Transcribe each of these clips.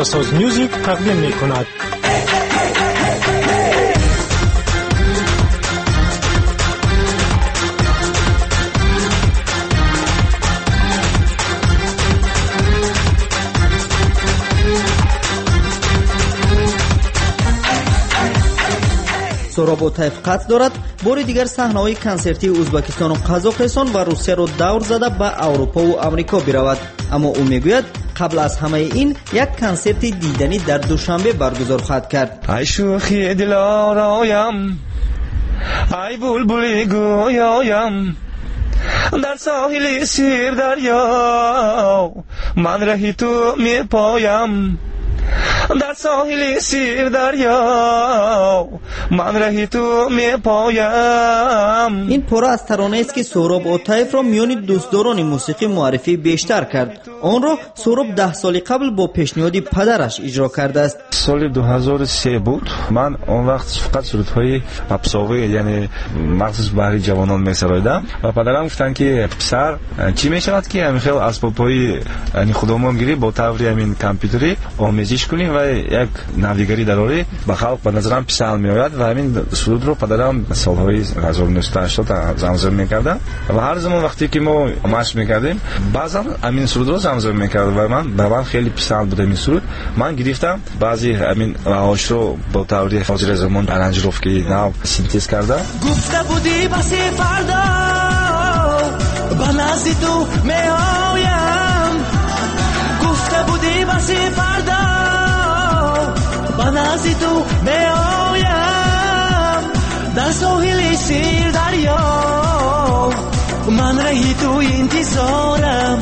پیداساز میوزیک تقدیم می کند. سهراب اوتاєв قصد دارد باری دیگر صحنه‌های کنسرتی ازبکستان و قزاقستان و روسیه را دور زده به اروپا و آمریکا برود، اما او میگوید قبل از همه این یک کنسرت دیدنی در دوشنبه برگزار خواهد کرد. ای شوخی دلارایم، ای بلبل گویایم، در ساحل سیر دریا من رهی تو میپایم، در ساحل سیر دریا من رهی تو میپایم. این پاره از ترانه است که سهراب اوتاєв را میان دوستداران موسیقی معرفی بیشتر کرد. آن را سهراب 10 سال قبل با پیشنهاد پدرش اجرا کرده است. سال 2003 بود. من اون وقت فقط سرودهای پاپساوی یعنی مخصوص برای جوانان میسرایدم و پدرم گفتن که پسر چی میشود که همین خیلی اسبابهای یعنی خودمون گیری با طوری همین کامپیوتری آموزش کنیم و یک ناویگری داره به خلق به نظرم پیشنهاد میآید و همین سرود رو پدرم سالهای 1980 زمزمه میکردن و هر زمان وقتی که ما مشق میکردیم بعضا همین سرود رو زمزمه میکرد و من خیلی پیشنهاد بود این سرود. من گرفتم بعضی همین راهاش رو با طوری حاضر زمان ارنجروفکی نو سینتز کردم. گفته بودی بس فردا با نزد تو میایم، گفته بودی بس فردا با نزد تو میایم، در ساحل سیر دریا من رهی تو انتظارم،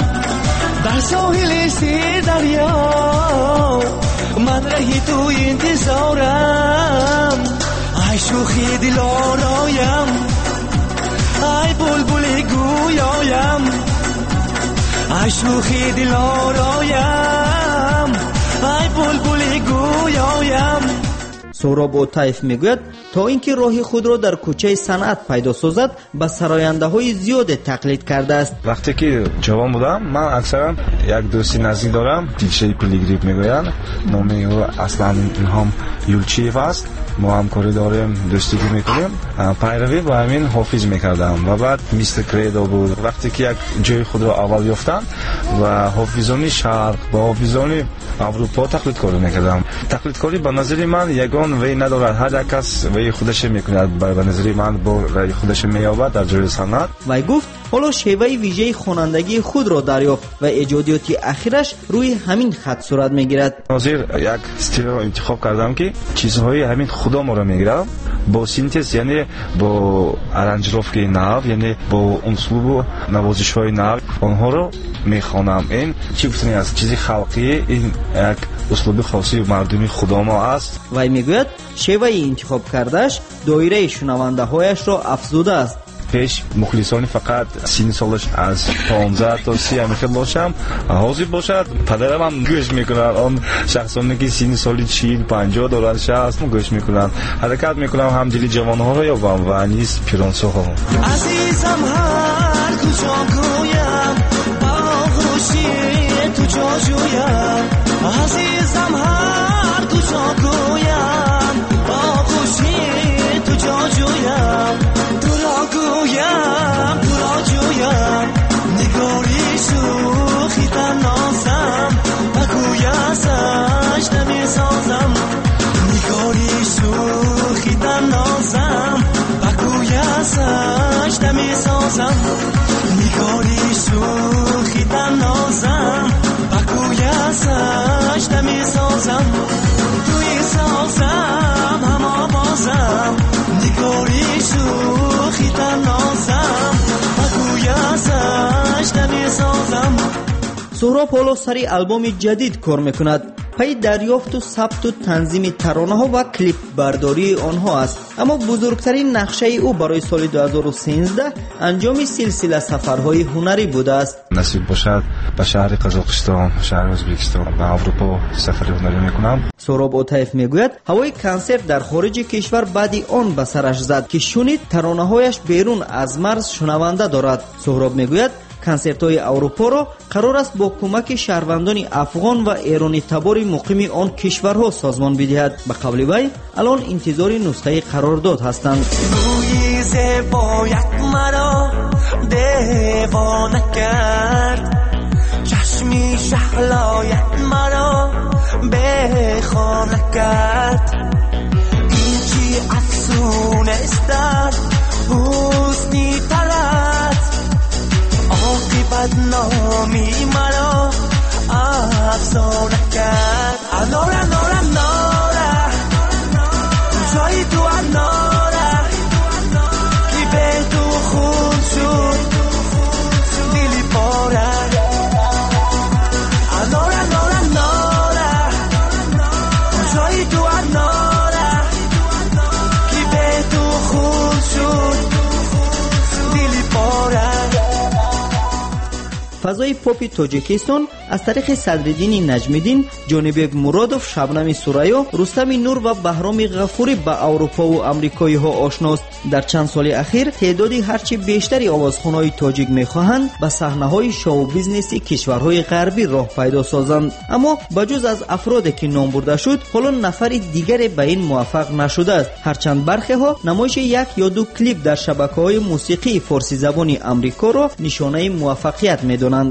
در ساحل سیر دریا من رهی تو انتظارم. ای شوخی دلارایم، ای بلبل گویایم، ای شوخی دلارایم، ای بلبل گویایم. سهراب اوتاєv میگوید تا اینکه راه خود را در کوچه صنعت پیدا سازد به سراینده های زیاد تقلید کرده است. وقتی که جوان بودم من اکثرا یک دوستی نزدیک دارم دیجی پیلیگریپ میگویند، نام او اصلا الهام یولچیف است. ما همکاری داریم، دوستی میکنیم، پیروی با همین حافظ میکردم و بعد میستر کریدو بود. وقتی که یک جای خود را اول یافتم و حافظانی شرق با حافظانی اروپا تقلید کاری میکردم. تقلید کاری به نظر من یگان وی ندارد، هر یک کس وی خودش میکند، به نظر من با رای خودش مییابد در جای صنعت. وی گفت حالا شیوه ویژه خوانندگی خود را دریافت و ایجادیات اخیرش روی همین خط صورت میگیرد. حاضر یک استیل را انتخاب کردم که چیزهای همین خودم را میگیرم با سینتز یعنی با ارنجروفکی نو یعنی با اسلوب و نوازش های نو آنها را میخوانم. این چی گفتنی است چیزی خلقی، این یک اسلوب خاصی مردمی خودم است. وی میگوید شیوه انتخاب کردهش دایره شنونده هایش را افزوده است. پیش مخلصانی فقط سین سالش از 15 تا 30 همیشه باشم حاضر باشد. پدرم هم گوش میکنن، آن شخصانی که سین سالی 40-50 دارند 60 گوش میکنن. حرکت میکنم هم دل جوانها رو یابم و نیز پیرانسو ها. عزیزم هر کجا گویم با خوشی تو جا جویم، عزیزم هر کجا گویم با خوشی تو جا جویم، تو را گویم تو را جویم، نگاری شوخی تنازم و گویسش نمیسازم، نگاری شوخی تنازم و گویسش نمیسازم، نگاری شوخی تنازم و گویسش نمیسازم، توی سازم هم آوازم، نگاری شوخی تنازم و گویسش نمیسازم. سهراب حالا سری آلبوم جدید کار میکند. پی دریافت و ثبت و تنظیم ترانه ها و کلیپ برداری آنها است، اما بزرگترین نقشه او برای سال 2013 انجام سلسله سفرهای هنری بوده است. نصیب باشد به شهر قزاقستان، شهر ازبکستان و اروپا سفر هنری میکنم. سهراب اوتاєv میگوید هوای کنسرت در خارج کشور بعدی آن به سرش زد که شنید ترانه هایش بیرون از مرز شنونده دارد. سهراب میگوید کنسرت‌های اروپا را قرار است با کمک شهروندان افغان و ایرانی تبار مقیم آن کشورها سازمان بدهد. به قول وی الان انتظار نسخه قرارداد هستند. روی زیبایت مرا دیوانه کرد، چشمی شهلایت مرا بخانه کرد. این چی افسون استر حسنی ترد، عاقبت نامی مرا افسانه کرد. انار انار اناره کجایی تو اناره کی به تو خون شد دلی پاره. انار انار اناره کجایی تو اناره کی به تو خون شد دلی پاره. فضای پاپ تاجیکستان از طریق صدرالدین نجمیدین، جانبک مرادوف، شبنم سوریا، رستم نور و بهرام غفوری به اروپا و امریکایی ها آشناست. در چند سال اخیر تعدادی هرچی بیشتری آوازخوان‌های تاجیک می‌خواهند به صحنه‌های شو بیزنسی کشورهای غربی راه پیدا سازند. اما بجز از افرادی که نام برده شد، حالا نفر دیگری به این موفق نشده است. هرچند برخی ها نمایش یک یا دو کلیپ در شبکه‌های موسیقی فارسی زبان امریکا را نشانه موفقیت می‌دانند.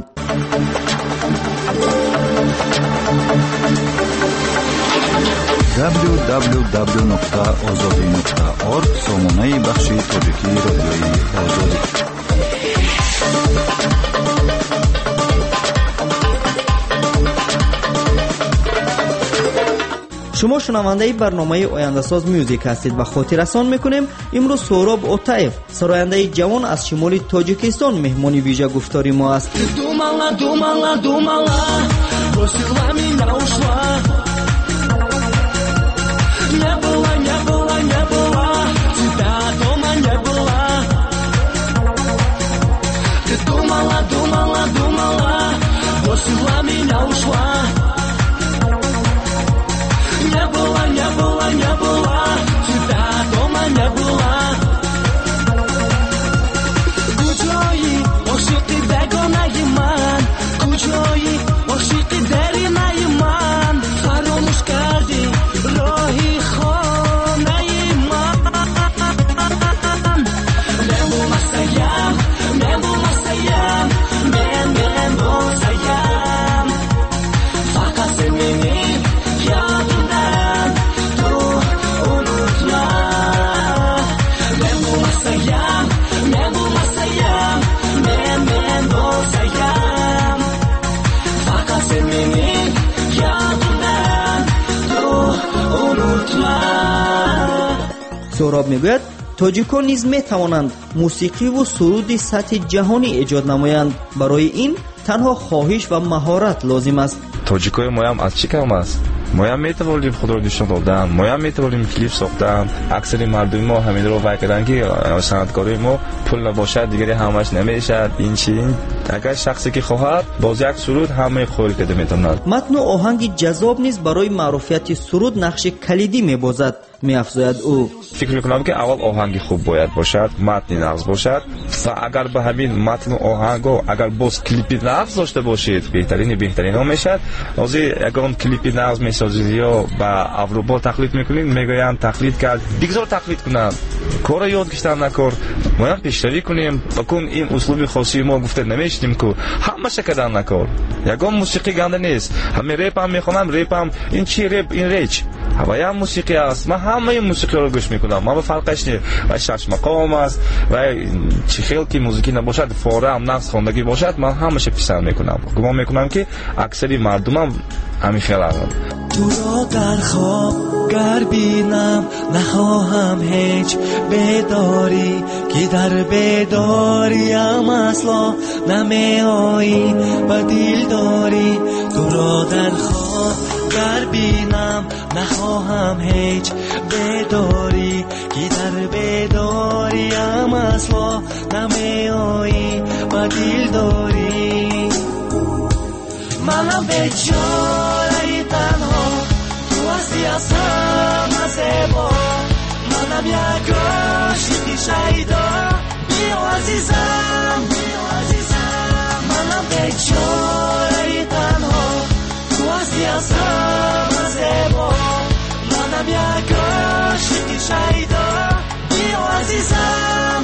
www.azadi.org سامانه بخش تاجیکی رادیوی آزادی. شما شنونده برنامه آینده ساز میوزیک هستید و خاطررسان میکنیم امروز سهراب اوتاєв سراینده جوان از شمال تاجیکستان مهمانی ویژه گفتاری ما است. سهراب میگوید تاجیکان نیز می توانند موسیقی و سرود سطح جهانی ایجاد نمایند. برای این تنها خواهش و مهارت لازم است. تاجیکای ما هم از چی کم است؟ ما هم میتوانیم خود را نشان دادن، ما هم میتوانیم کلیپ ساختن. اکثر مردم ما همین رو وای کردن که صنعتکاری ما پول نباشد دیگری همش نمیشد. این چی؟ اگر شخصی که خواهد باز یک سرود همه خور کرده میتواند. متن و آهنگ جذاب نیز برای معروفیت سرود نقش کلیدی میبازد. می‌افزاید او. فکر میکنم که اول آهنگ خوب باید باشد، متن نغز باشد و اگر به همین متن و آهنگ اگر باز کلیپ نغز داشته باشید بهترین ها میشد. از اگر کلیپ نغز میسازید یا به اروپا تقلید میکنید میگویند تقلید کرد، بگذار تقلید کنند، کار یاد گرفتن نکار، ما هم پیشروی کنیم بکن. این اسلوب خاصی ما گفته نمیشتیم که همه شکردن نکار. یگان موسیقی گنده نیست، همه رپ هم میخوانم، رپ هم این چی رپ این ریچ هوای هم موسیقی است. من همه موسیقی رو گوش میکنم، ما به فرقش نیست. و شش مقام است و چه خیلی که موسیقی نباشد فاره هم نقص خواندگی باشد من همش پسند میکنم. گمان میکنم که اکثری مردم هم همین خیال هستند. تو را در خواب گر بینم نخواهم هیچ بیداری که در بیداریم اصلا نمی آیی و دل داری. تو را در خواب گر بینم نخواهم هیچ بیداری که در بیداریم اصلا نمی آیی و دل داری. منم بیچاره تنها تو هستی از همه زیبا. منم یک عاشق شیدا. بیا عزیزم بیا عزیزم بیچاره تنها تو هستی از همه زیبا منم یک عاشق شیدا بیا عزیزم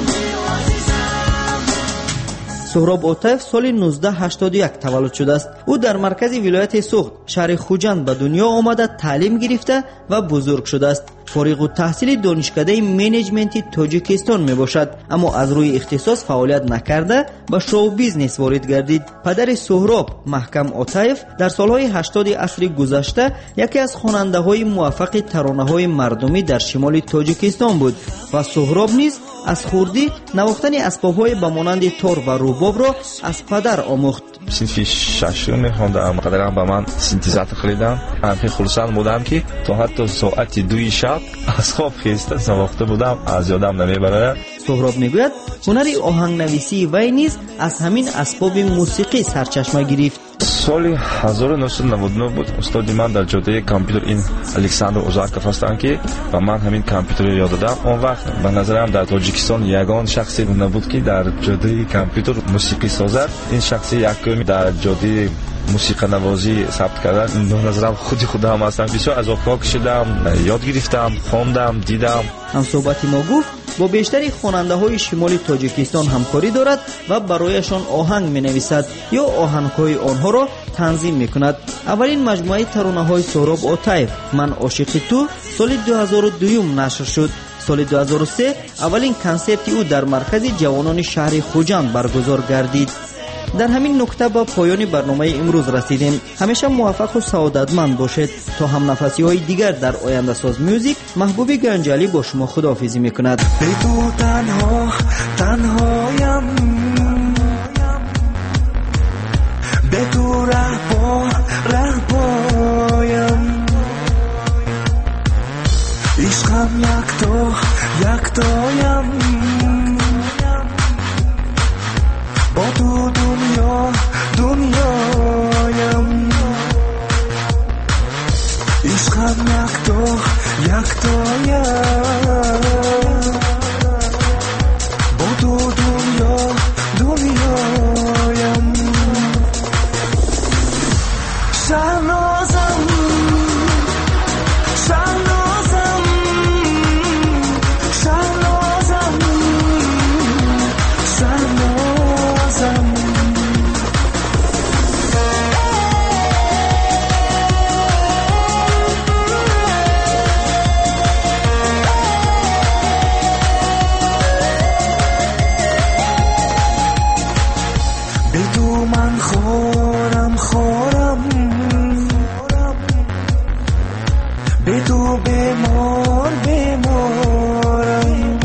سهراب اوتاف سال 1981 تولد شده است. او در مرکز ولایت سوخت شهر خوجند به دنیا آمده تعلیم گرفته و بزرگ شده است. فارغ التحصیل دانشکده منیجمنت تاجیکستان می باشد، اما از روی اختصاص فعالیت نکرده به شو بیزنس وارد گردید. پدر سهراب محکم اوتاف در سالهای 80 عصر گذشته یکی از خواننده های موفق ترانه های مردمی در شمال تاجیکستان بود و سهراب نیز از خوردی نواختن اسباب های به مانند تار و رباب را از پدر آموخت. صنف ششم می‌خواندم. پدرم به من سینتزاتور خریدن. خیلی خرسند بودم که تا حتی ساعت 2 شب از خواب خسته نواخته بودم، از یادم نمیبره. سهراب میگوید هنر آهنگ نویسی وی نیز از همین اسباب موسیقی سرچشمه گرفت. سال 1999 بود. استاد من در جاده کامپیوتر این الکساندر اوزاکوف هستند که و من همین کامپیوتر رو یاد دادم. اون وقت به نظرم در تاجیکستان یگان شخصی نبود که در جاده کامپیوتر موسیقی سازد. این شخصی یکمی در جاده موسیقی نوازی ثبت کردن. این به نظرم خودم هستم. بسیار از آبکا کشیدم، یاد گرفتم، خواندم، دیدم. هم صحبت ما گفت با بیشتری خواننده های شمال تاجیکستان همکاری دارد و برایشان آهنگ می نویسد یا آهنگ های آنها را تنظیم می کند. اولین مجموعه ترانه های سهراب اوتاف من عاشق تو سال 2002 نشر شد. سال 2003 اولین کنسرت او در مرکز جوانان شهر خوجند برگزار گردید. در همین نکته با پایان برنامه امروز رسیدیم. همیشه موفق و سعادتمند باشید. تا هم نفسی های دیگر در آینده ساز میوزیک محبوب گنجالی با شما خداحافظی میکند. به تو تنهایم، به تو رهبایم، عشقم یکتایم، با تو دنیایم، عشقم یکتایم، با تو دنیایم. شهنازم به تو من خورم، به تو بیمارم،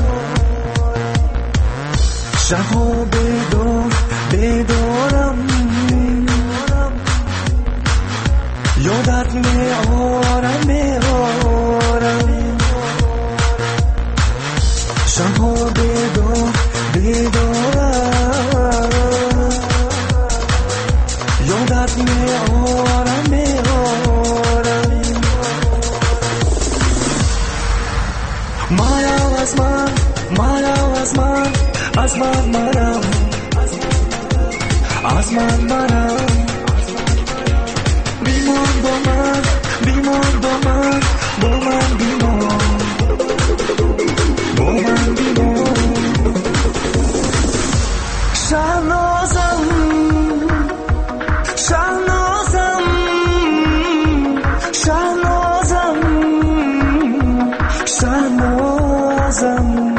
شب و بیدارم، یادت میارم، شب و بیدارم، یادت میارم. از من بیمان با من شهنازم